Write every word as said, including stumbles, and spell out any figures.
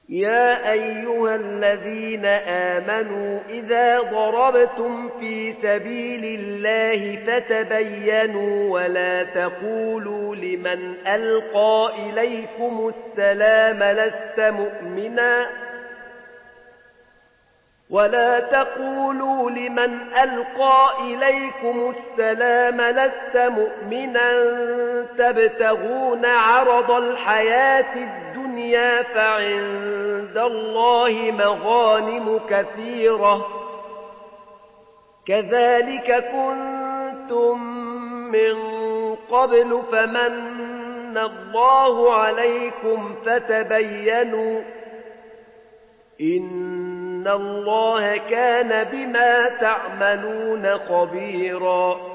يا أيها الذين آمنوا إذا ضربتم في سبيل الله فتبينوا ولا تقولوا لمن ألقى إليكم السلام لست مؤمنا ولا تقولوا لمن ألقى إليكم السلام لست مؤمنا تبتغون عرض الحياة الدنيا فعند الله مغانم كثيرة كذلك كنتم من قبل فمن الله عليكم فتبينوا إن الله كان بما تعملون خبيرا